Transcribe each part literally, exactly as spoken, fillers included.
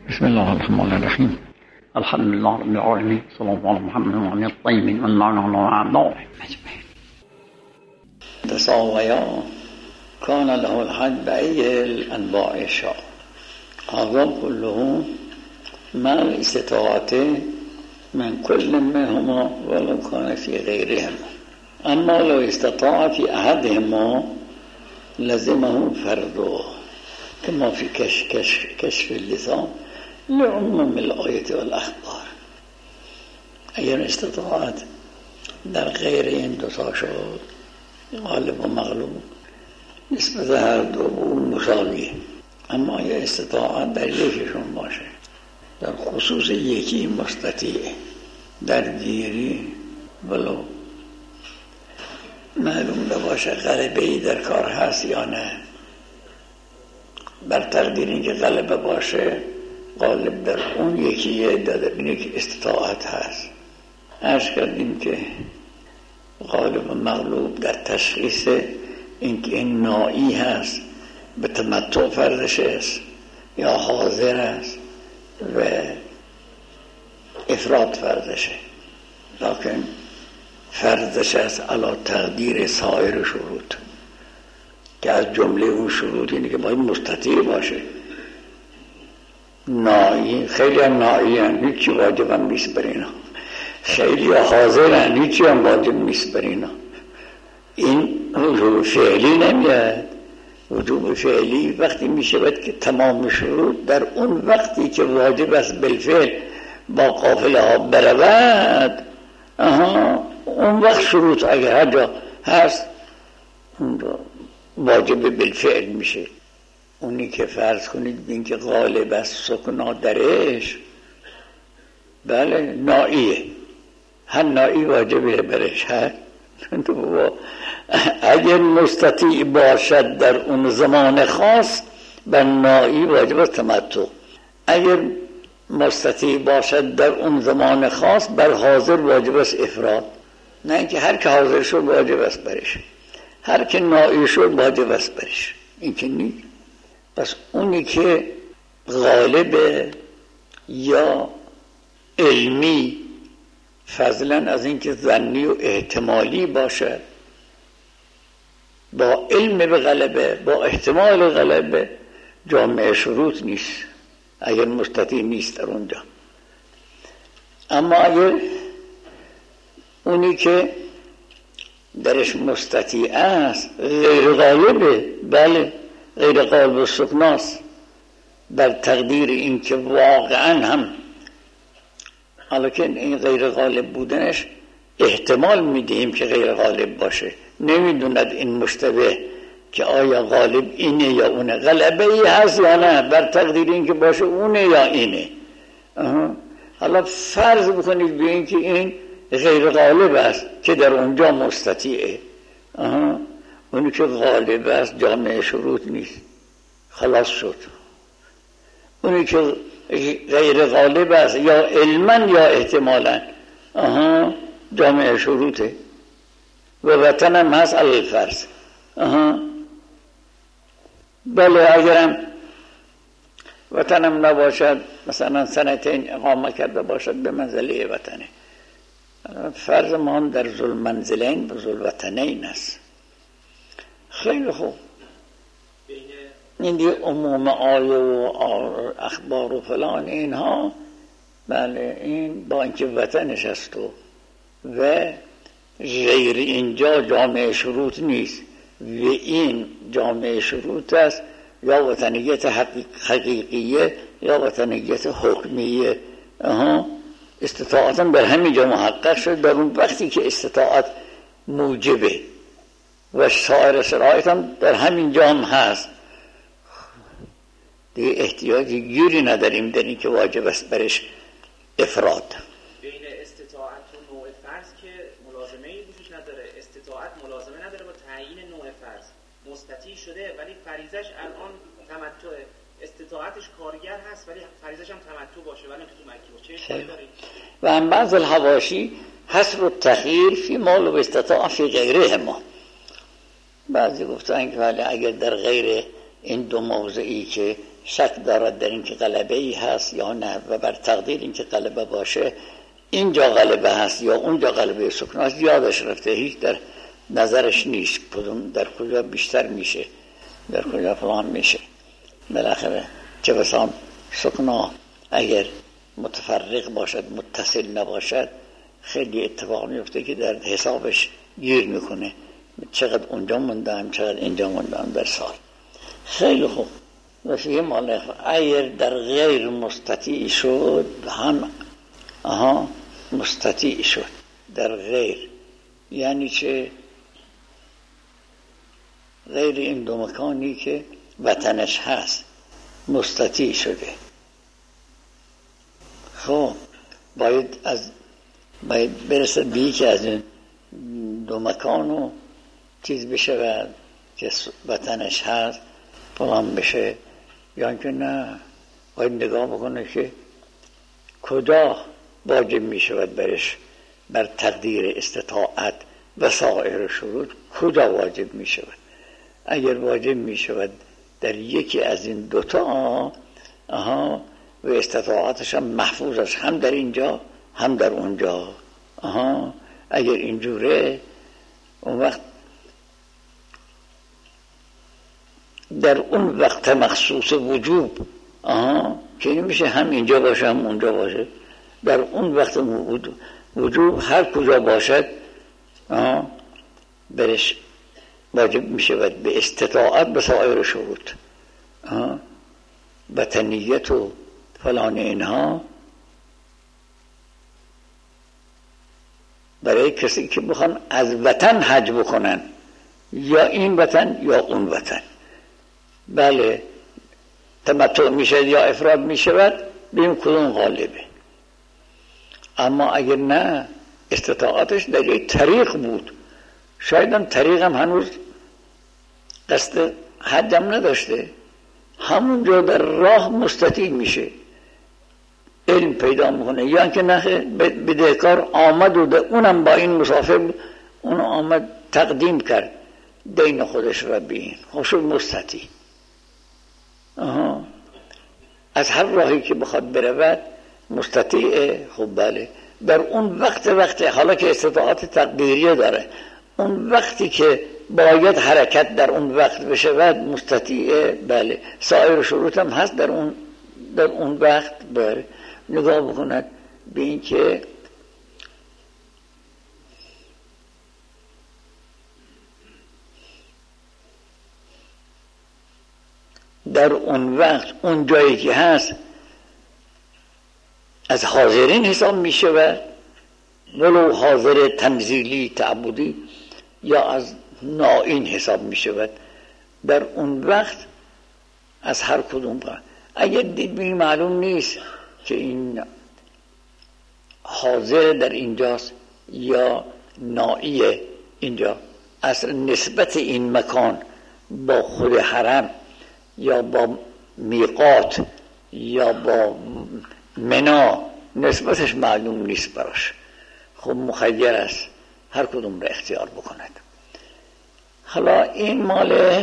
بسم الله الرحمن الرحیم. الحمد لله رب العالمین، صلی الله علی محمد و علی الطیبین واللعنة على أعدائهم أجمعین. تساویا کان له الحج بأي الأنواع شاء، هذا كله مع الاستطاعة من كل منهما ولو كان في غيرهما. أما لو استطاع في أحدهما لزمه فرضه، كما في كشف, كشف, كشف اللسان لعموم الآية والأخبار. اگر استطاعت در غیر این دو تا شد، غالب و مغلوب نسبت هر دو مساویه، اما اگر استطاعت در یکیشون باشه، در خصوص یکی مستطیع درگیری ولو معلوم نباشه غلبه‌ای در کار هست یا نه، بر تقدیر اینکه غلبه باشه غالب در اون یکیه، در اینه که استطاعت هست. عرض کردیم که غالب و مغلوب در تشخیص اینکه این نائی هست به تمتع فرضش است یا حاضر است و افراد فرضشه، لکن فرضش است علی تقدیر سایر شروط، که از جمله اون شروط اینه که باید مستطیع باشه. نائی، خیلی هم نائی هم هیچی واجب هم نیست بر اینا، خیلی حاضر هم هیچی هم واجب نیست بر اینا. این وجوب فعلی نمیاد. وجوب فعلی وقتی میشود که تمام شروط در اون وقتی که واجب است بالفعل با قافله ها برود، آها اون وقت شروط اگر هر جا هست واجب بالفعل میشه. اونی که فرض کنید بین که غالب است سکنا درش، بله نائیه، هر نائی واجبه برش هست. اگر مستطیع باشد در اون زمان خاص بر نائی واجب است تمتع، اگر مستطیع باشد در اون زمان خاص بر حاضر واجب است افراد. نه اینکه هر که حاضر شد واجب است برش، هر که نائی شد واجب است برش، این که نیست. پس اونی که غالب یا علمی فضلا از اینکه ظنی و احتمالی باشد، با علم به غلبه با احتمال غلبه جامع شروط نیست اگر مستطیع نیست در اونجا. اما اگر اونی که درش مستطیع است غیر غالبه، بله غیر غالب و سکناست، بر تقدیر این که واقعا هم حالاکن این غیر غالب بودنش احتمال میدهیم که غیر غالب باشه، نمیدوند این مشتبه که آیا غالب اینه یا اونه، غلبه ای هست یا نه، بر تقدیر این که باشه اونه یا اینه. آها. حالا فرض بکنید به این که این غیر غالب است که در اونجا مستطیعه، آها اونی که غالب است جامع شروط نیست، خلاص شد. اونی که غیر غالب است یا علما یا احتمالا، آها جامع شروطه و وطن هم هست علی الفرض. آها بله اگرم وطن هم نباشد، مثلا سنتین اقامه کرده باشد به منزله وطنه، فرض ما هم در ذو المنزلین و ذو الوطنین است. خیلی خوب، این دیگه عموم آیه و اخبار و فلان اینها، بله این با اینکه وطنش است و و غیر اینجا جامع شروط نیست و این جامع شروط است، یا وطنیت حقیقیه یا وطنیت حکمیه. اها استطاعتا در همین جا محقق شد، در اون وقتی که استطاعت موجبه و سایر شرایط هم در همین جا هم هست، دیگه احتیاجی گیری نداریم در این که واجب است برش افراد. بین استطاعت و نوع فرض که ملازمه ای وجود نداره، استطاعت ملازمه نداره با تعیین نوع فرض، مستطیع شده ولی فریضش الان تمتعه، استطاعتش کارگر هست ولی فریضش هم تمتع باشه ولی تو مکی باشه، چه اشکالی داره؟ و هم بعض الحواشی حسب التخییر فی مال و استطاع فی غیره ما، بعضی گفتن که ولی اگر در غیر این دو موضعی که شک دارد در اینکه غلبه ای هست یا نه و بر تقدیر اینکه غلبه باشه، اینجا غلبه هست یا اونجا غلبه سکنا هست، یادش رفته، هیچ در نظرش نیست کدوم در کجا بیشتر میشه، در کجا فلان میشه. بالاخره چه بسا سکنا اگر متفرق باشد متصل نباشد خیلی اتفاق میفته که در حسابش گیر میکنه، چقدر اونجا موندم چقدر اینجا موندم در سال. خیلی خوب. وفیه مالک اگر در غیر مستطیع شد هم آها مستطیع شد در غیر، یعنی چه؟ غیر این دو مکانی که وطنش هست مستطیع شده. خب باید از باید برسد به یکی از این دو مکانو چیز بشه و که وطنش هست فلان بشه، یا اینکه نه باید نگاه بکنه که کجا واجب می شود برش بر تقدیر استطاعت و سایر شروط کجا واجب می شود. اگر واجب می شود در یکی از این دوتا آها و استطاعتش هم محفوظ است، هم در اینجا هم در اونجا. آها اگر اینجوره اون وقت در اون وقت مخصوص وجوب آها که نمیشه هم اینجا باشه هم اونجا باشه، در اون وقت وجوب هر کجا باشد آها برش واجب میشه به استطاعت به سایر شروط. آها وطنیت و فلان اینها برای کسی که بخوان از وطن حج بکنن، یا این وطن یا اون وطن، بله تمتع میشه یا افراد میشود، ببین کدوم غالبه. اما اگر نه استطاعتش در یک طریق بود، شاید هم طریق هم هنوز قصد حج هم نداشته، همونجا در راه مستطیع میشه، علم پیدا میکنه، یا اینکه نه بدهکار آمد و اونم با این مسافر بود، اون آمد تقدیم کرد دین خودش را به این خوش مستطیع. آها از هر راهی که بخواد برود مستطیعه. خب بله در اون وقت وقت حالا که استطاعت تقدیریه داره، اون وقتی که باید حرکت در اون وقت بشود مستطیعه. بله سایر شروط هم هست در اون در اون وقت. بله نگاه بکند به این که در اون وقت اون جایی که هست از حاضرین حساب می شود، ولو حاضر تنزیلی تعبدی، یا از نائین حساب می شود. در اون وقت از هر کدوم با. اگر دید بی معلوم نیست که این حاضر در اینجاست یا نائیه اینجا، اصلا نسبت این مکان با خود حرم یا با میقات یا با منا نسبتش معلوم نیست براش، خب مخیر است هر کدوم را اختیار بکند. حالا این مال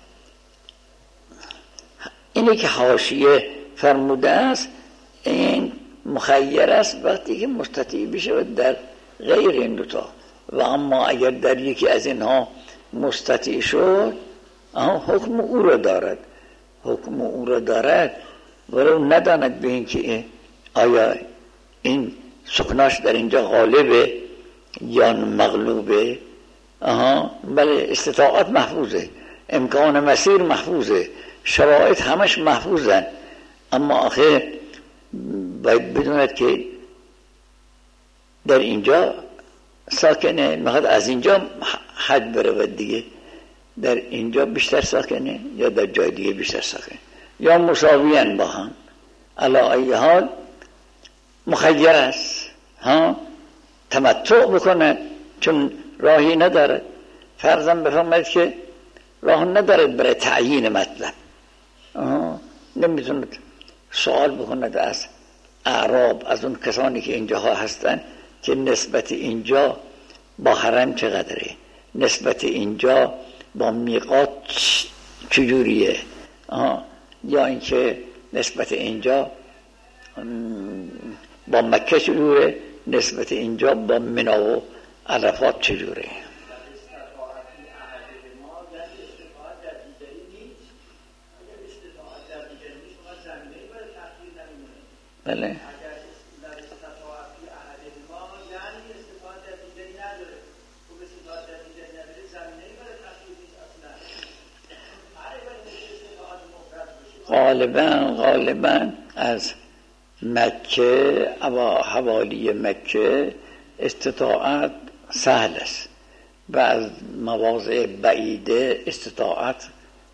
اینی که حاشیه فرموده است، این مخیر است وقتی که مستطیع بشه در غیر این دوتا. و اما اگر در یکی از اینها مستطیع شد، حکم او را دارد، حکم او را دارد ولو نداند به این که آیا این سکناش در اینجا غالبه یا مغلوبه. آها بله استطاعت محفوظه، امکان مسیر محفوظه، شرایط همش محفوظن، اما آخه باید بدوند که در اینجا ساکنه، میخواد از اینجا حج برود دیگه، در اینجا بیشتر ساکنه یا در جای دیگه بیشتر ساکنه یا مساویان با هم. علی ای حال مخیر است ها تمتع بکنه چون راهی نداره. فرضاً بفرمایید که راه ندارد برای تعیین مطلب، نمیتوند سوال بکند از اعراب، از اون کسانی که اینجاها هستن که نسبت اینجا با حرم چقدره، نسبت اینجا با میقات چجوریه، یا اینکه نسبت اینجا با مکه چجوره، نسبت اینجا با منی و عرفات چجوره. بله غالبا غالبا از مکه و حوالی مکه استطاعت سهل است و از مواضع بعیده استطاعت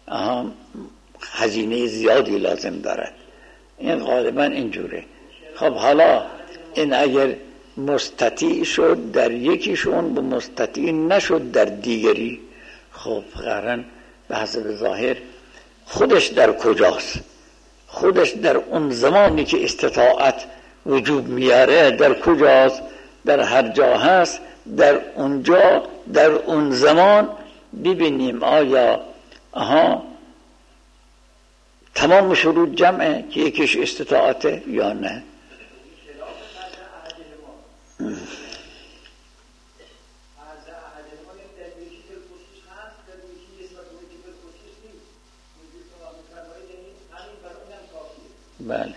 هزینه زیادی لازم دارد. این غالبا اینجوره. خب حالا این اگر مستطیع شد در یکیشون و مستطیع نشد در دیگری، خب قرن به حسب ظاهر خودش در کجاست، خودش در اون زمانی که استطاعت وجود میاره در کجاست، در هر جا هست، در اونجا در اون زمان ببینیم آیا آها تمام شروط جمعه که یکیش استطاعته یا نه. بله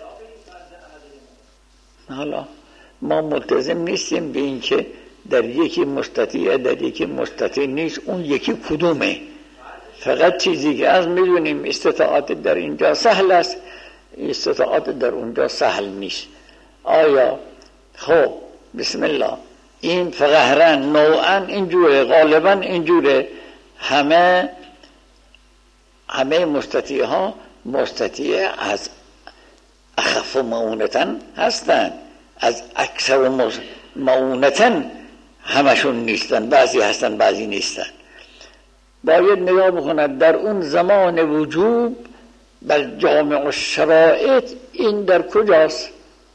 حالا ما ملتزم نیستیم به این که در یکی مستطیع در یکی مستطیع نیست، اون یکی کدومه. فقط چیزی که از میدونیم استطاعت در اینجا سهل است، استطاعت در اونجا سهل نیست. آیا خب بسم الله این فقهرا نوعا اینجوره، غالبا اینجوره، همه همه مستطیع ها مستطیع از اخف معونتن هستن، از اکثر معونتن همشون نیستن، بعضی هستن بعضی نیستن. باید نگاه بکند در اون زمان وجوب بر جامع الشرائط این در کجاست.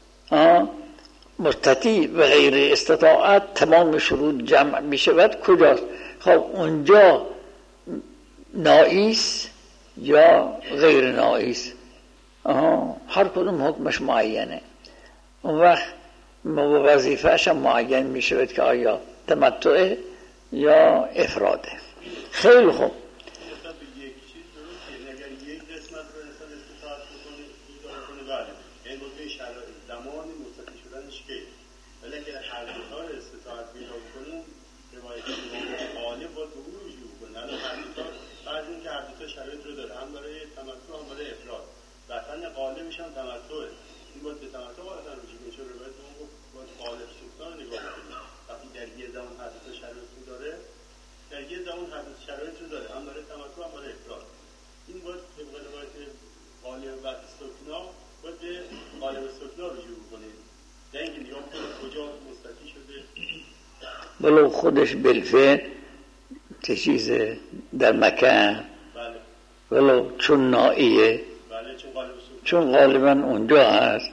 مستطیع و غیر استطاعت تمام شروط جمع می شود کجاست. خب اونجا ناقص یا غیر ناقص، هر کدوم حکمش معینه. اون وقت وظیفه‌اش هم معین می شود که آیا تمتع یا افراده. خیلی خوب قالبش هم تمتعه. این باید به تمتع قاعدتا رجوع کنه، چون روایت اون گفت باید قالب سلطان نگاه کنه. وقتی در یه زمان حدث شرایط رو داره، در یه زمان حدث شرایط رو داره، هم برای تمتع هم برای افراد. این باید طبق روایت قالب و سکنا باید به قالب سکنا رجوع کنه. در اینکه نگاه کنه کجا مستطیع شده. ولو خودش بالفعل چه چیزه در مکان، بله. ولو چون نائیه، چون غالبا اونجا هست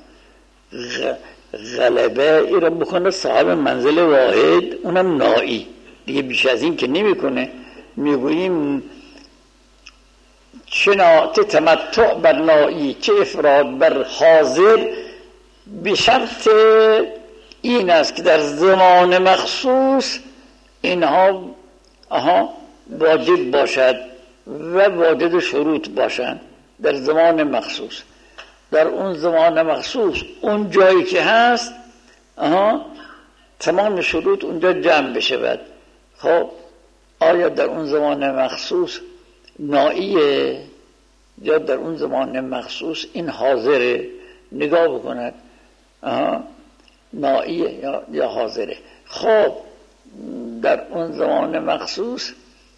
غلبه ای را بکنه صاحب منزل واحد، اونم نائی دیگه، بیش از این که نمی کنه. میگوییم چه تمتع بر نائی چه افراد بر حاضر، به شرط این است که در زمان مخصوص اینها آها واجب باشد و واجد شروط باشند. در زمان مخصوص، در اون زمان مخصوص اون جایی که هست آها تمام شروط اونجا جمع بشود. خب آیا در اون زمان مخصوص نائیه یا در اون زمان مخصوص این حاضره؟ نگاه بکند آها نائیه یا, یا حاضره. خب در اون زمان مخصوص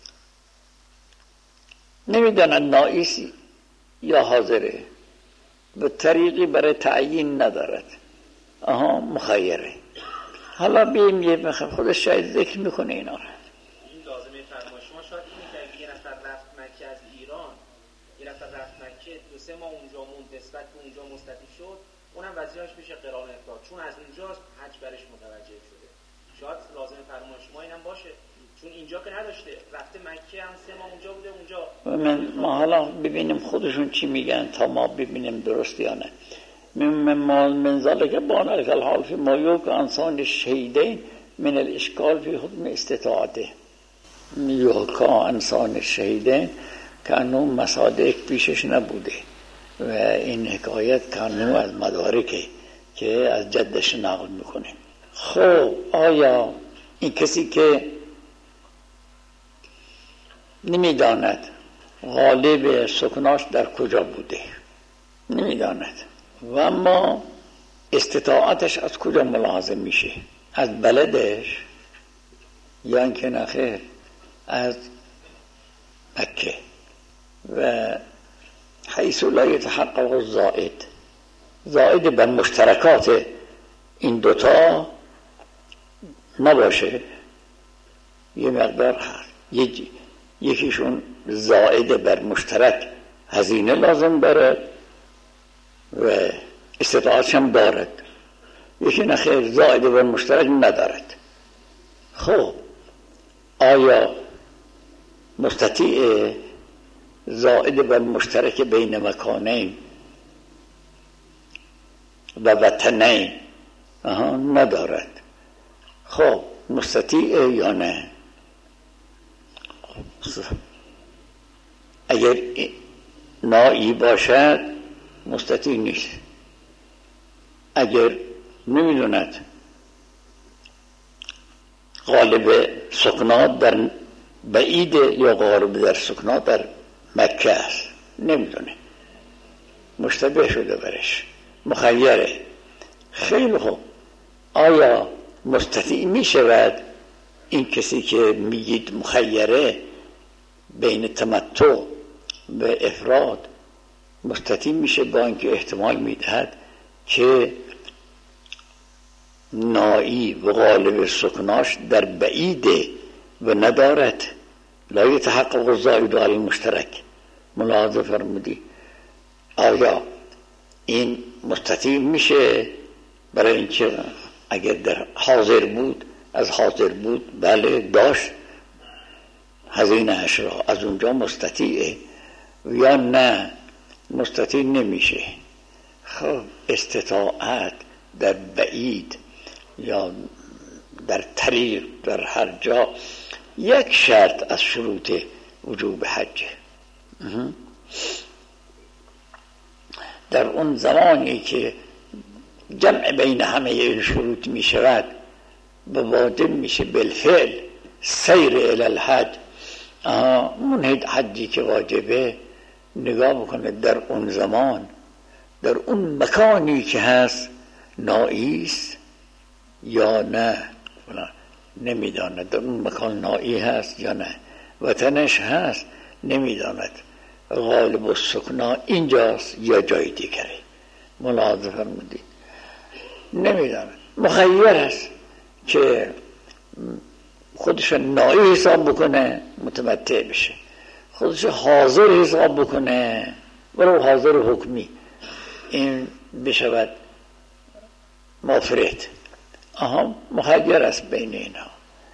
نمیدانند نائیسی یا حاضره، به طریقی برای تعیین ندارد، آها مخیره. حالا بیم یه مخم خودش شاید ذکر میکنه اینا را. این لازمه فرمایش شما شاید اینه که اگه یه نفر رفت مکه از ایران، یه نفر رفت مکه دو سه ماه اونجا موند، نسبت به اونجا مستطیع شد، اونم وظیفه‌اش میشه قران افراد، چون از اونجا حج برش متوجه شده. شاید لازمه فرمایش شما اینم باشه، چون اینجا که نداشته، رفته مکه هم سه ماه اونجا بوده اونجا. من ما حالا ببینیم خودشون چی میگن تا ما ببینیم درست یا نه. من من ذلك بان الحال فی ما یوک انسان شهیدین من الاشکال فی حکم استطاعته. یوکا انسان شهیدین که انو مصادق پیشش نبوده و این حکایت کانو از مدارکه که از جدش نقل میکنه. خب آیا این کسی که نمیداند غالب سکناش در کجا بوده، نمیداند و اما استطاعتش از کجا ملاحظه میشه؟ از بلدش یا اینکه نخیر از مکه؟ و حیث لا یتحقق الزائد، زائد بر مشترکات این دوتا نباشه، یه مقدار هست یک یکیشون زائد بر مشترک هزینه لازم دارد و استطاعتش هم دارد، یکی نخیر زائد بر مشترک ندارد. خب آیا مستطیع زائد بر مشترک بین مکانین و وطنین آها ندارد؟ خب مستطیع یا نه؟ اگر نایی باشد مستطیع نیست. اگر نمیدوند غالب سکنات در بعید یا غالب در سکنات در مکه است، نمیدونه، مشتبه شده برش، مخیره. خیلی خوب، آیا مستطیع می شود این کسی که میگید مخیره بین تمتع و افراد مستطیع میشه با اینکه احتمال میدهد که نایی و غالب سکناش در بعیده و ندارد؟ لا یتحقق الزائد علی المشترک. ملاحظه فرمودی؟ آیا این مستطیع میشه برای اینکه اگر در حاضر بود، از حاضر بود بله داشت هزینه اش را، از اونجا مستطیعه، یا نه مستطیع نمیشه؟ خب استطاعت در بعید یا در طریق در هر جا یک شرط از شروط وجوب حج. در اون زمانی که جمع بین همه این شروط می شود و واجب میشه بالفعل سیر الی الحج، اون حجی که واجبه نگاه بکنه در اون زمان در اون مکانی که هست نائیست یا نه، نمیداند در اون مکان نائی هست یا نه، وطنش هست نمیداند، غالب السکنا اینجاست یا جای دیگره. ملاحظه فرمودید؟ نمیداند، مخیر است که خودش نائی حساب بکنه متمتع بشه، خودش حاضر حساب بکنه ولو حاضر حکمی این بشود مافرد. آها مخیر است بین اینها.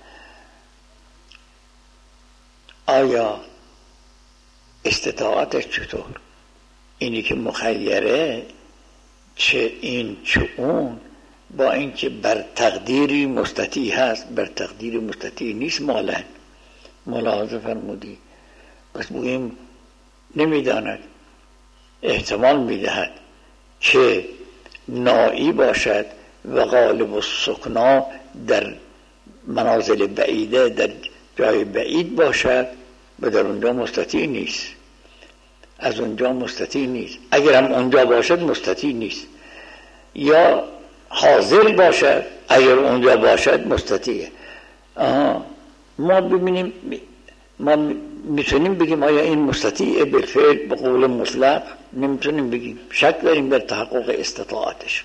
آیا استطاعتش چطور؟ اینی که مخیره چه این چه اون، با اینکه بر تقدیری مستطیع هست بر تقدیر مستطیع نیست مالا. ملاحظه فرمودی؟ بس بگیم نمیداند، احتمال میدهد که نائی باشد و غالب السکنا در منازل بعیده در جای بعید باشد و در اونجا مستطیع نیست، از اونجا مستطیع نیست. اگر هم اونجا باشد مستطیع نیست، یا حاضر باشد اگر اونجا باشد مستطیعه. آها ما ببینیم، ما میتونیم بگیم آیا این مستطیعه بالفعل به قول مطلق؟ نمیتونیم بگیم، شک داریم در تحقق استطاعتش.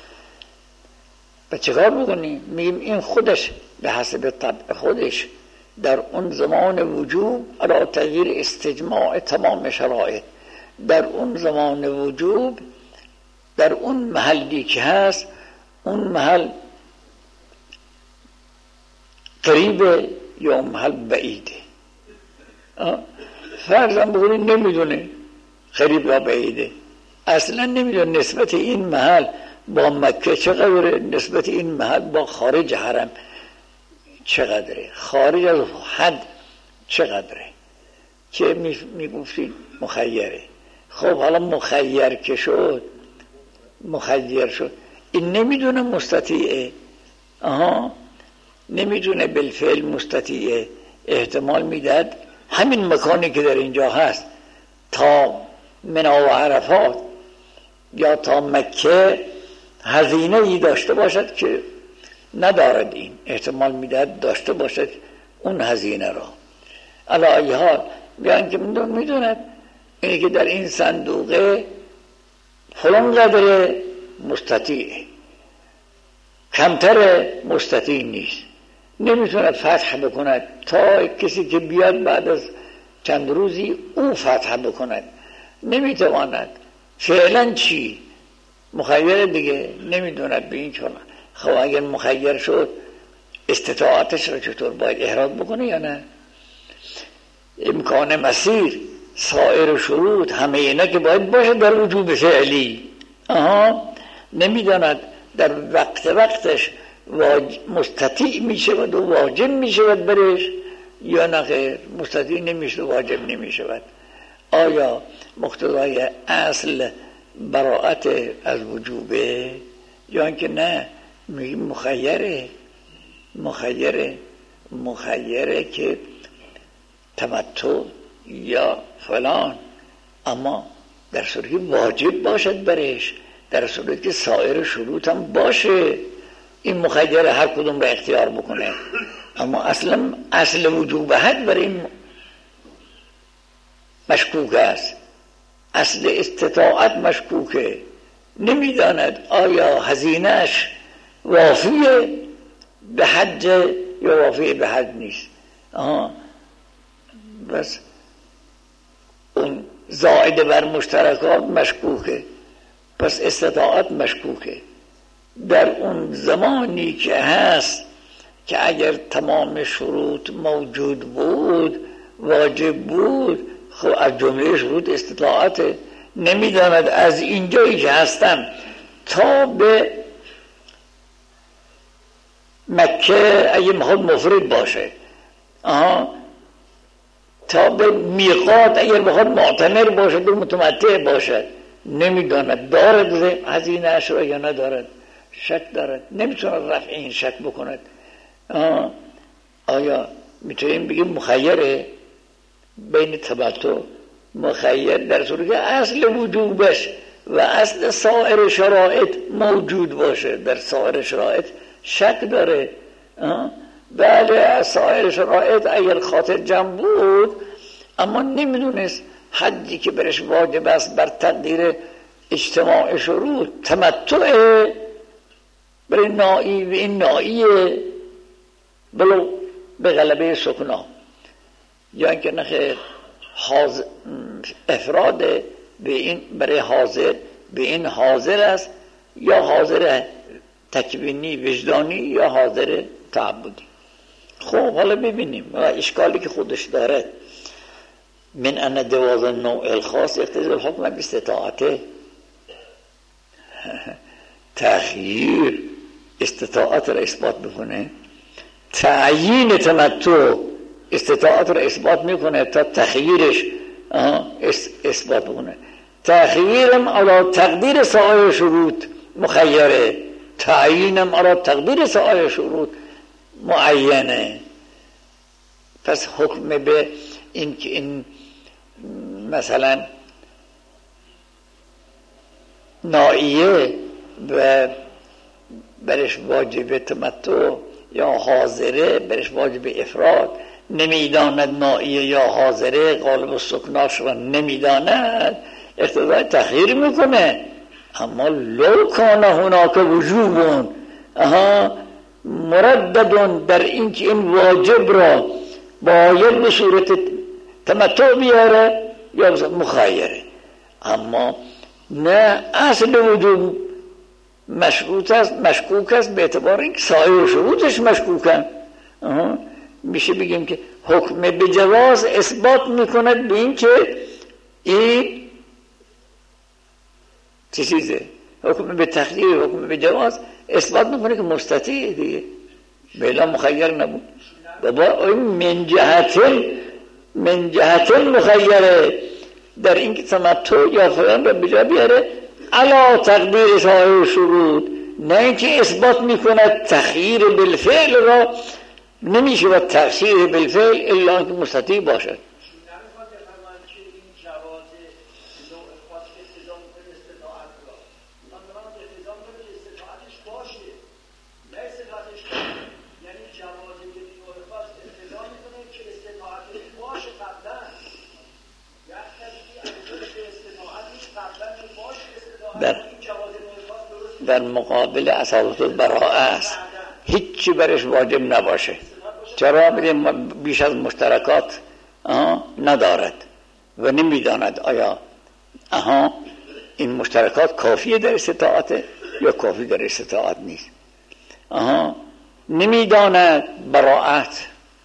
و چکار بکنیم؟ میگیم این خودش به حسب طبع خودش در اون زمان وجوب علی تغییر استجماع تمام شرایط، در اون زمان وجوب در اون محلی که هست، اون محل قریب یا اون محل بعیده. فرضم بکنید نمیدونه قریب یا بعیده، اصلا نمیدونه نسبت این محل با مکه چقدره، نسبت این محل با خارج حرم چقدره، خارج از حد چقدره که میگفتید مخیره. خب حالا مخیر که شد، مخیر شد، این نمیدونه مستطیعه، آها نمیدونه بالفعل مستطیعه. احتمال میداد همین مکانی که در اینجا هست تا منا و عرفات یا تا مکه هزینه ای داشته باشد که ندارد، این احتمال میداد داشته باشد اون هزینه را. علی ای حال بیان که میدوند اینه که در این صندوقه فلان قدر مستطیعه، کمتر مستطیع نیست، نمیتوند فتح بکند تا کسی که بیاد بعد از چند روزی او فتح بکند، نمیتواند. فعلا چی؟ مخیر دیگه نمیدوند به این چون. خب اگر مخیر شد استطاعتش را چطور باید احراز بکنه یا نه؟ امکان مسیر، سایر شروط، همه اینا که باید باشه در وجوب فعلی. آها نمیداند در وقت وقتش مستطیع می شود و واجب می شود برش یا نه خیر مستطیع نمی شود و واجب نمی شود. آیا مقتضای اصل براءت از وجوبه یا اینکه نه میگیم مخیره؟ مخیره مخیره که تمتع یا فلان، اما در صورتی واجب باشد برش، در صورتی که سایر شروط هم باشه این مخیر هر کدوم را اختیار بکنه. اما اصلا اصل وجوبهت برای این مشکوک است، اصل استطاعت مشکوکه، نمیداند آیا هزینهش وافیه به حج یا وافیه به حج نیست. آها بس اون زائد بر مشترکات مشکوکه، پس استطاعت مشکوکه. در اون زمانی که هست که اگر تمام شروط موجود بود واجب بود، خب از جمله شروط استطاعت. نمیداند از اینجایی که هستم تا به مکه اگه میخواد مفرد باشه، آها تا به میقات اگر بخواد معتمر باشد و متمتع باشد، نمیداند دارد هزینه اش را یا ندارد، شک دارد، نمیتوند رفع این شک بکند. آه. آیا میتونیم بگیم مخیره بین تمتع؟ مخیر در صورتی که اصل وجوبش و اصل سایر شرایط موجود باشه. در سایر شرایط شک داره. آه. بله سایر شرایط اگر خاطر جمع بود اما نمیدونست حدی که برش واجب است بر تقدیر اجتماع شروط تمتعه برای نائی و این نائیه بلو به غلبه سکنا، یا اینکه نخیر حاضر افراد به این برای حاضر به این حاضر است، یا حاضر تکوینی وجدانی یا حاضر تعبدی. خب حالا ببینیم و اشکالی که خودش داره. من ان جواز النوع الخاص اقتضی الحکم باستطاعته. تخییر استطاعت را اثبات میکنه، تعیین تمتع استطاعت را اثبات میکنه تا تخییرش اثبات بکنه. تخییرم علی تقدیر سایر شروط مخیره، تعیینم علی تقدیر سایر شروط معینه. پس حکم به این که این مثلا نائیه و برش واجب تمتع یا حاضره برش واجب افراد نمیداند، نائیه یا حاضره غالب سکناش را نمیداند، اقتضای تخییر میکنه. اما لو کان هناک وجوبون اها مرددون در این که این واجب را باید به صورت تمتع بیاره یا مخیره. اما نه اصل وجوب مشروط است، مشکوک است به اعتبار اینکه سایر شروطش مشکوکن. میشه بگیم که حکم به جواز اثبات میکند به این که این چه چیزه، حکم به تخییر، حکم به جواز اثبات میکنه که مستطیع دیگه، بلا مخیر نبود. بابا این من جهتن من جهتن مخیره در این که تمتع یا فلان را بجا بیاره علا تقدیر صاحب شروط، نه اینکه اثبات میکند تخییر بالفعل را نمیشه و تخییر بالفعل الا اینکه مستطیع باشد. در, در مقابل اصالت البراءه است، هیچی برش واجب نباشه. چرا؟ بدیم بیش از مشترکات ندارد و نمیداند آیا آها این مشترکات کافیه در استطاعت یا کافی در استطاعت نیست. آها نمیداند براءت،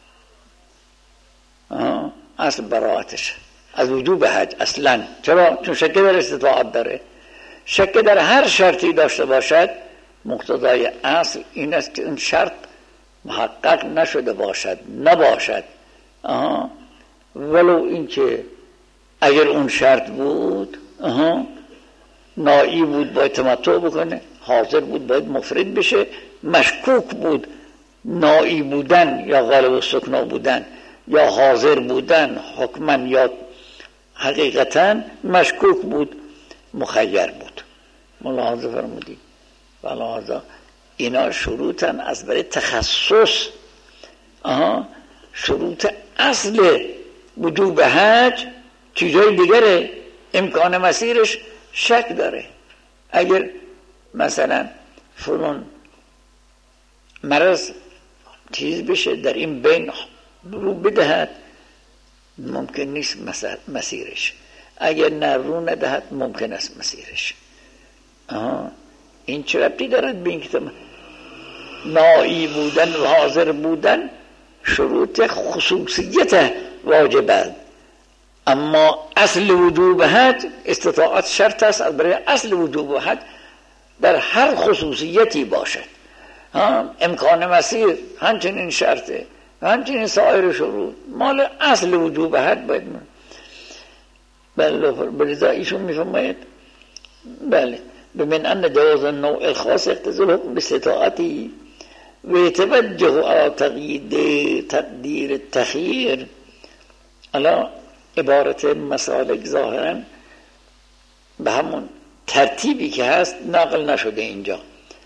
آها اصل براءتش از وجوب حج اصلا. چرا؟ چون شک در استطاعت داره. شک در هر شرطی داشته باشد مقتضای اصل این است که اون شرط محقق نشده باشد نباشد. آها ولو اینکه اگر اون شرط بود آها نائی بود باید تمتع بکنه، حاضر بود باید مفرد بشه، مشکوک بود نائی بودن یا غالب السکنا بودن یا حاضر بودن حکما یا حقیقتا مشکوک بود مخیر بود. ملاحظه فرمودید. ملاحظه اینا شروطن از برای تخصص. آها شروط اصل وجوب حج چیزای دیگره، امکان مسیرش شک داره. اگر مثلا فلان مرض چیز بشه در این بین رو بدهد ممکن نیست مسیرش، اگر نه رو ندهد ممکن است مسیرش. آها این چه ربطی دارد به این که نائی بودن و حاضر بودن شروط خصوصیت واجبه، اما اصل وجوب حج استطاعت شرط است از برای اصل وجوب حج در هر خصوصیتی باشد. امکان مسیر همچنین شرطه، همچنین سایر شروط مال اصل وجوب حج باید من. بله بلذا ایشون میفرماید بله بمن ان جواز النوع الخاص اقتضى الحكم باستطاعته ويتوجه على تقييد تقدير التخيير. الان عبارت مسالک ظاهرا به همون ترتیبی که هست نقل نشده اینجا.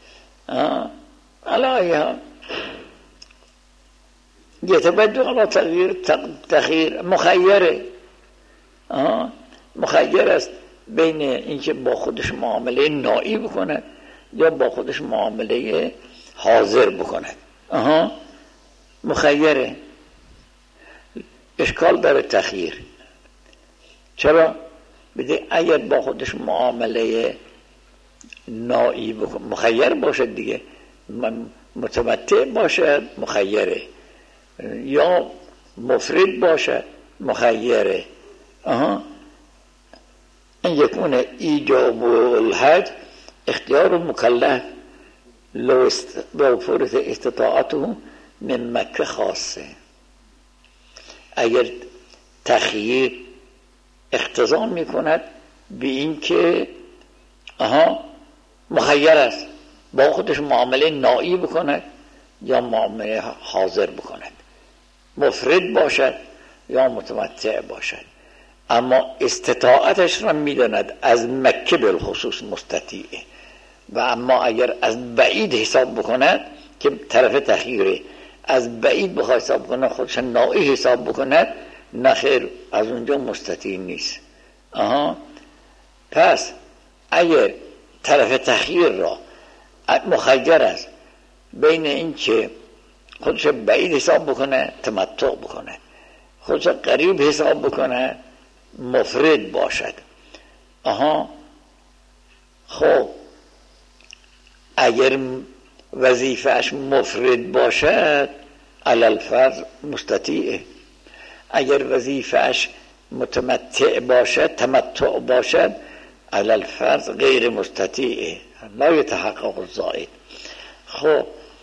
الان يتوجه على تغییر تخییر مخیره، مخیر است بین اینکه با خودش معامله نائی بکند یا با خودش معامله حاضر بکند. آها مخیره، اشکال داره تخییر. چرا؟ بده اگر با خودش معامله نائی بکند مخیر باشد دیگه، متمتع باشد مخیره، یا مفرد باشد مخیره. آها ان يكون ایجاب الحج اختیار مکلف لو فرض استطاعته من مکه خاصه. اگر تخییر اقتضا میکند به این که آها مخیر است با خودش معامله نائی بکند یا معامله حاضر بکند، مفرد باشد یا متمتع باشد، اما استطاعتش را میداند از مکه بالخصوص مستطیعه. و اما اگر از بعید حساب بکند که طرف تخییره، از بعید بخواه حساب بکند خودش نائی حساب بکند نخیر از اونجا مستطیع نیست. آها پس اگر طرف تخییر را مخیر است بین این که خودش بعید حساب بکنه تمتع بکنه، خودش قریب حساب بکنه مفرد باشد. آها خب اگر وظیفهش مفرد باشد علل فرض مستطیعه. اگر وظیفهش متمتع باشد، تمتع باشد، علل فرض غیر مستطیعه، لا یتحقق الزائد. خب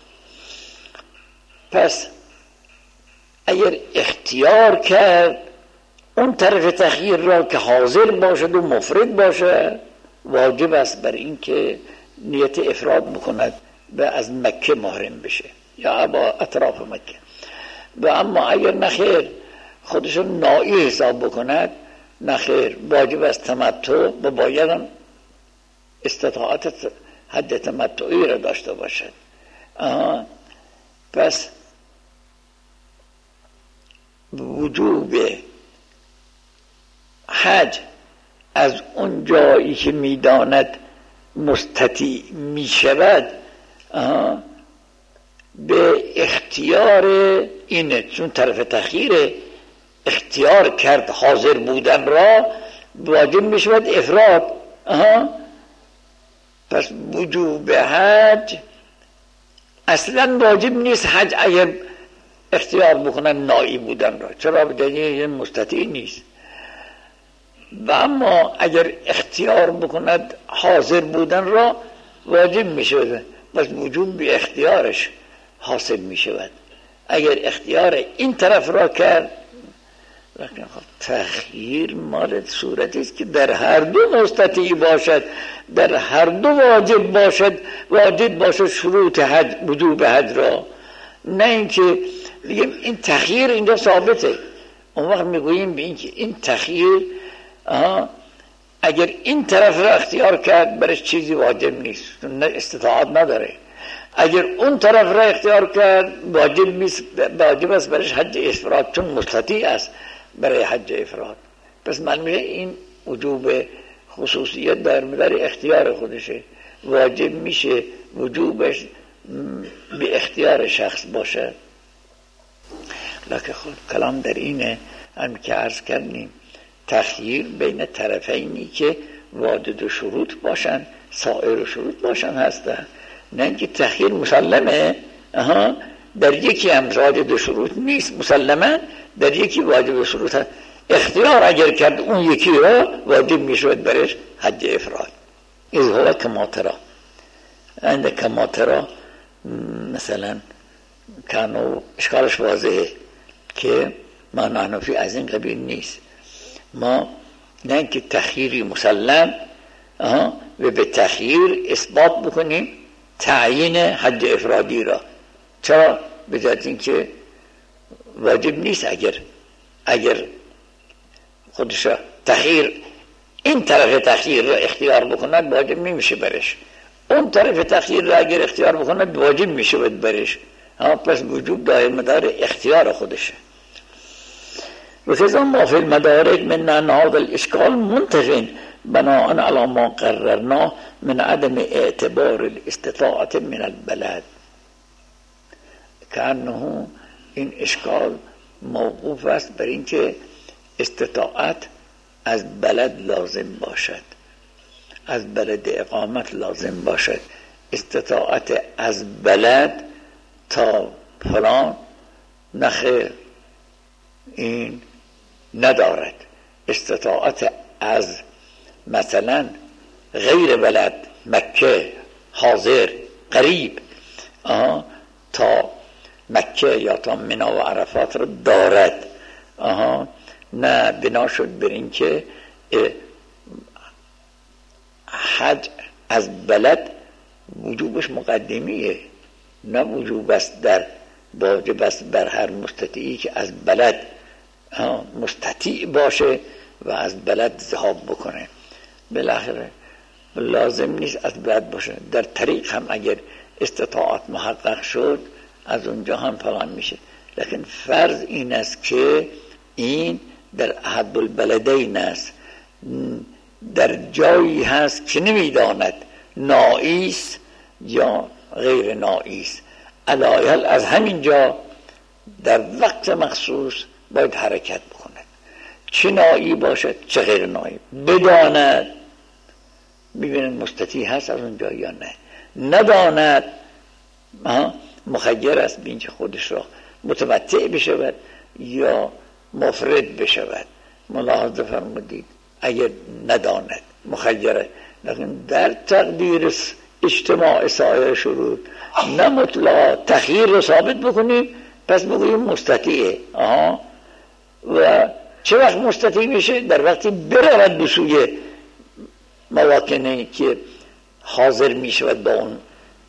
پس اگر اختیار کرد اون طرف تخییر را که حاضر باشد و مفرد باشد، واجب است بر این که نیت افراد بکند و از مکه محرم بشه یا با اطراف مکه. و اما اگر نخیر خودشون نائی حساب بکند، نخیر واجب است تمتع و باید استطاعت حد تمتعی را داشته باشد. آه. پس وجوب حج از اون جایی که میداند مستطیع می شود به اختیار اینه، چون طرف تخییر اختیار کرد حاضر بودن را، واجب می شود افراد. آها. پس وجوب حج اصلا واجب نیست حج اگر اختیار بکنن نائی بودن را، چرا؟ به دلیل مستطیع نیست. و اما اگر اختیار بکند حاضر بودن را، واجب می شود. پس وجوب به اختیارش حاصل می شود اگر اختیار این طرف را کرد. لیکن خب تخییر مال صورتی است که در هر دو مستطیع باشد، در هر دو واجب باشد، واجب باشد شروط حج، وجوب حج را. نه اینکه بگیم این تخییر اینجا ثابته، اون وقت میگوییم به این که این تخییر اگر این طرف را اختیار کرد برش چیزی واجب نیست، استطاعت نداره. اگر اون طرف را اختیار کرد واجب نیست، واجب است برش حج افراد، چون مستطیع است برای حج افراد. پس معلومه این وجوب خصوصیت در مدار اختیار خودشه، واجب میشه وجوبش به اختیار شخص باشه. لکه خود کلام در اینه، هم که عرض کردیم تخییر بین طرفینی که واجد و شروط باشن، سایر و شروط باشن هستن. نه اینکه تخییر مسلمه، اها در یکی هم واجد و شروط نیست مسلمه، در یکی واجد و شروط هست. اختیار اگر کرد اون یکی را، واجب میشود برش حج افراد. از هو کما ترا، عند کما ترا مثلا کانو اشکالش واضحه که ما نحنفی از این قبیل نیست. ما نه اینکه تخییری مسلم و به تخییر اثبات بکنیم تعیین حج افرادی را. چرا؟ به جهت اینکه واجب نیست اگر اگر خودش تخییر این طرف تخییر را اختیار بکند واجب نمیشه برش، اون طرف تخییر را اگر اختیار بکند واجب میشه برش. پس وجوب دائم مدار اختیار خودشه. وكذا ما في المدارك من أن هذا الإشكال منتج بناء على ما قررناه من عدم اعتبار الاستطاعة من البلد، كأنه این اشکال موقوف است بر اینکه استطاعت از بلد لازم باشد، از بلد اقامت لازم باشد. استطاعت از بلد تا فلان نخیر این ندارد. استطاعت از مثلا غیر بلد مکه حاضر قریب آها تا مکه یا تا منی و عرفات رو دارد. آها نه بنا شد بر این که حج از بلد وجوبش مقدمیه، نه وجوب است در واجب است بر هر مستطیعی که از بلد مستطیع باشه و از بلد ذهاب بکنه. بالاخره لازم نیست از بلد باشه، در طریق هم اگر استطاعت محقق شد از اونجا هم فلان میشه. لیکن فرض این است که این در احد البلدین است، در جایی هست که نمیداند نائیس یا غیر نائیس. علایل از همین جا در وقت مخصوص باید حرکت بکند، چه نائی باشد چه غیر نائی، بداند ببیند مستطیع هست از اونجا یا نه، نداند مخیر است به اینکه خودش را متمتع بشود یا مفرد بشود. ملاحظه فرمودید اگر نداند مخیره، لیکن در تقدیر اجتماع سایر شروط نه مطلقا تخییر رو ثابت بکنیم پس بگوییم مستطیعه. آها. و چه وقت مستطیع میشه؟ در وقتی برود به سوی مواطنی که حاضر میشود با اون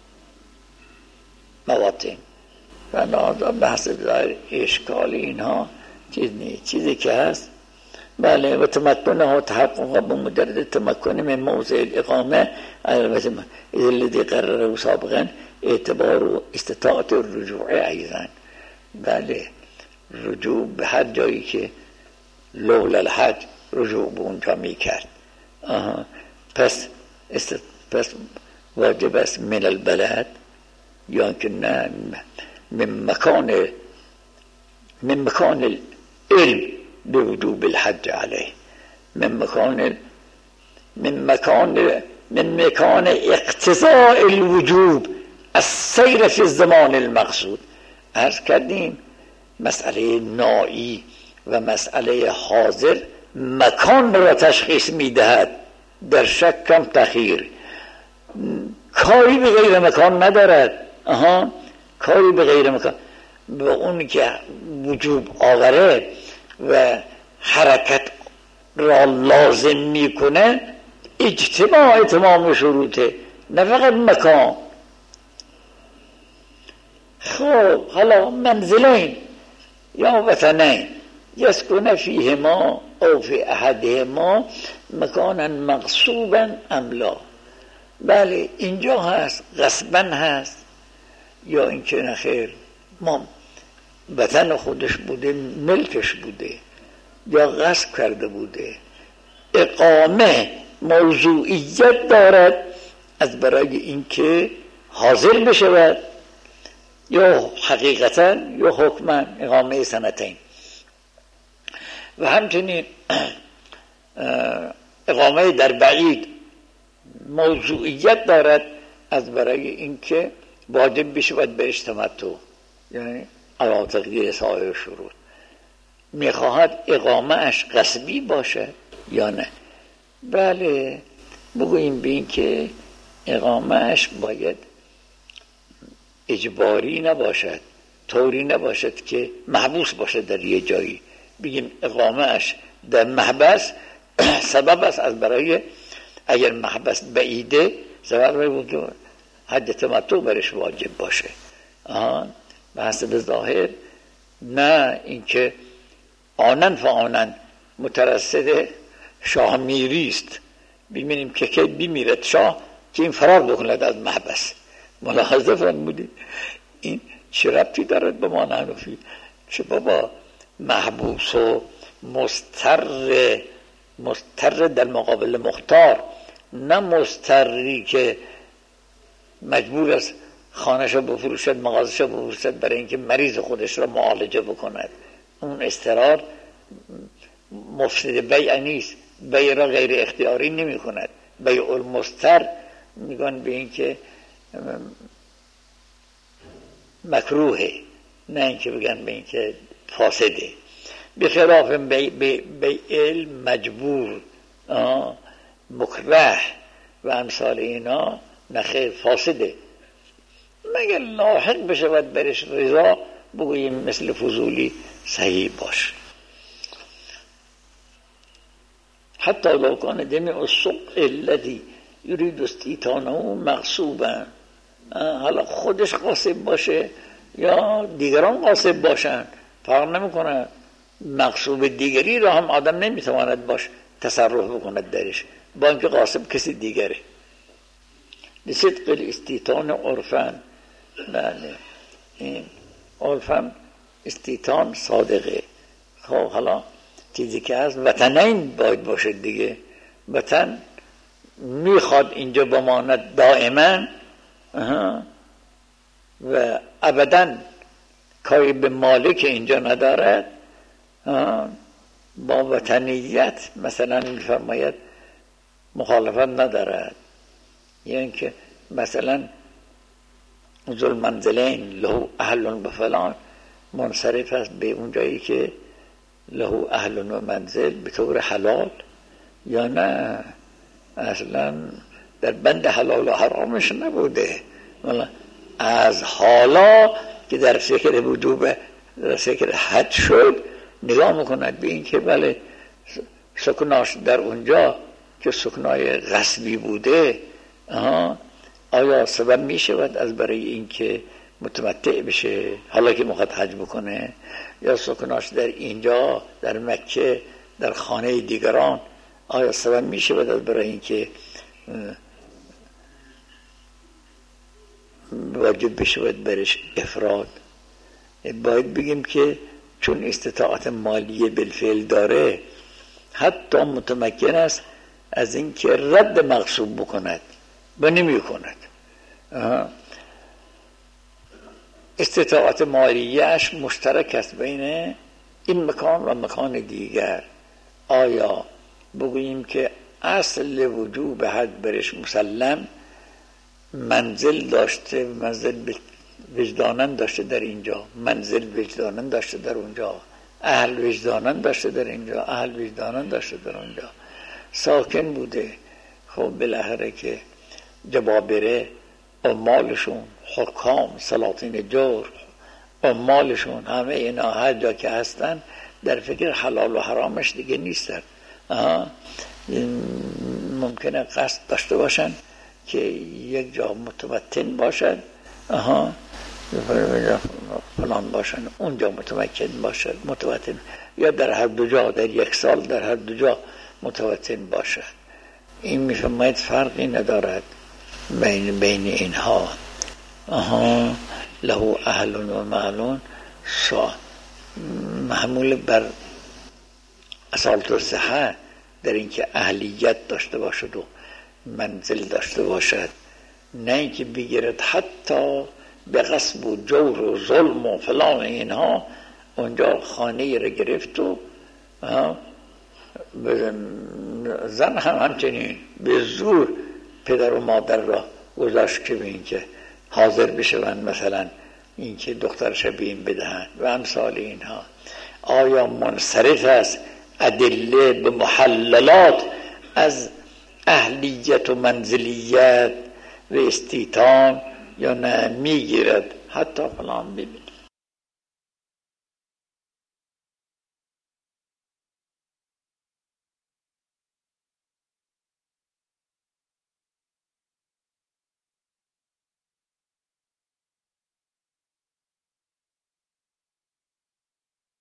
مواطن. و نهادا بحث دار اشکال اینها چیز نیست. چیزی که هست بله و تمکنه تحقق بمجرد تمکن من موضع الاقامه البته الذي قرره سابقا اعتبار و استطاعت الرجوع ایضا. بله رجوع به هر جایی که لولا الحج رجوع به اونجا میکرد. آها. پس است... پس واجب است من البلد یا که نه من مکان من مکان العلم بوجوب الحج عليه، من مكان من مكان من مكان اقتضاء الوجوب السير في الزمان المقصود. عرض کردیم مسئله نائی و مسئله حاضر مکان را تشخیص میدهد، در شک کم تخییر. کاری به غیر مکان ندارد. آها. کاری به غیر مکان به اون که وجوب آوره و حرکت را لازم میکنه اجتماع تمام شروطه، نه فقط مکان. خب حالا منزلین یا وطنین یسکن فیهما او فی احدهما مکانا مغصوبا ام لا. بله اینجا هست غصبا هست یا اینکه نخیر ما وطن خودش بوده ملکش بوده یا غصب کرده بوده. اقامه موضوعیت دارد از برای اینکه حاضر بشود یا حقیقتا یا حکما اقامه سنتین. و همچنین اقامه در بعید موضوعیت دارد از برای اینکه واجب بشود به تمتع، یعنی علی تقدیر سایر شروط. میخواهد اقامه اش غصبی باشه یا نه؟ بله بگوییم به این که اقامه اش باید اجباری نباشد، طوری نباشد که محبوس باشه در یه جایی. بگیم اقامه اش در محبس سبب است از برای اگر محبس بعیده سبب برای حد تمتع برش واجب باشه. آن به حسب ظاهر نه اینکه آنن فآنن مترصد شاه میریست. ببینیم که که بیمیرد شاه که این فرار بکند از محبس. ملاحظه فرمودید این چه ربطی دارد به ما حنفی؟ چه بابا محبوس و مستر مستر در مقابل مختار، نه مستری که مجبور است خانه‌ش رو بفروشد مغازه‌ش رو بفروشد برای اینکه مریض خودش را معالجه بکند. اون استرار مفسد بیع نیست، بیع را غیر اختیاری نمی کند. بیع المستر میگن به این که مکروهه، نه اینکه بگن به این که فاسده. بخلاف بیع بیع مجبور مکره و امثال اینا نخیر فاسده. مگر لاحق بشود برش رضا بگوییم مثل فضولی صحیح باش. حتی لو کان دمع السوق الذی یرید استیطانه مغصوبا، حالا خودش غاصب باشه یا دیگران غاصب باشن فرق نمیکنه. مغصوب دیگری را هم آدم نمیتواند باش تصرف بکند درش با اینکه غاصب کسی دیگره. لصدق الاستیطان عرفن، بله این عرفن استیطان صادقه. خب حالا چیزی که هست وطنین باید باشه دیگه. وطن میخواد اینجا بماند دائما و ابدا کاری به مالک اینجا ندارد. با وطنیت مثلا میفرماید مخالفت ندارد. یعنی که مثلا ذو المنزلین له اهل بفلان منصرف است به اون جایی که له اهل و منزل به طور حلال، یا نه اصلا در بند حلال و حرامش نبوده، از حالا که در فکر وجوب، در فکر حد شد، نگاه میکند به این که بله سکناش در اونجا که سکنای غصبی بوده آیا سبب میشود از برای این که متمتع بشه حالا که میخواد حج بکنه، یا سکناش در اینجا در مکه در خانه دیگران آیا سبب میشود از برای این که واجب بشود برش افراد؟ باید بگیم که چون استطاعت مالیه بالفعل داره حتی متمکن است از اینکه رد مغصوب بکند و نمی کند. استطاعت مالیهش مشترک است بین این مکان و مکان دیگر. آیا بگوییم که اصل وجوب حج برش مسلم منزل داشته، منزل وجدانن داشته در اینجا، منزل وجدانن داشته در اونجا، اهل وجدانن داشته در اینجا، اهل وجدانن داشته در اونجا، ساکن بوده. خب بالاخره که جبابره عمالشون، حکام، سلاطین جور، عمالشون، همه اینا هر جا که هستن در فکر حلال و حرامش دیگه نیستن. ممکنه قصد داشته باشن که یک جا متمتن باشن، آها فلان باشن، اونجا متمکن باشن، متمتن، یا در هر دو جا در یک سال در هر دو جا متمتن باشن. این میفهمید فرقی ندارد بین بین اینها. آها له اهل و معلون شا محمول بر اصالت و صحه در اینکه اهلیت داشته باشد و منزل داشته باشد، نه اینکه بگیرد حتی به غصب و جور و ظلم و فلان اینها اونجا خانه را گرفت و زن هم همچنین به زور پدر و مادر را گذاشت که به این که حاضر بشوند مثلا این که دخترش به این بدهند و امثال اینها. آیا منصرف است ادله به محللات از اهلیت و منزلیت و استیطان، یا نه میگیرد حتی فلان ببین